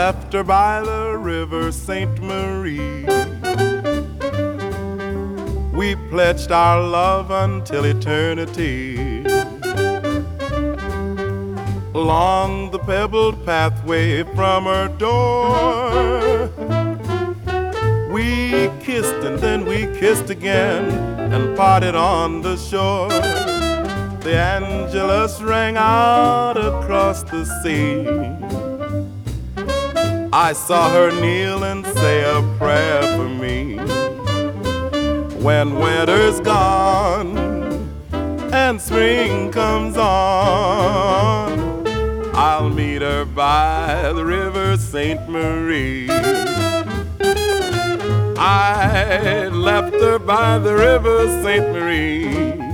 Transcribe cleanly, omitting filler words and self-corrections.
left her by the river St. Marie. We pledged our love until eternity. Along the pebbled pathway from her door, we kissed and then we kissed again and parted on the shore. The Angelus rang out across the sea. I saw her kneel and say a prayer for me. When winter's gone and spring comes on, I'll meet her by the river St. Marie. I left her by the river St. Marie.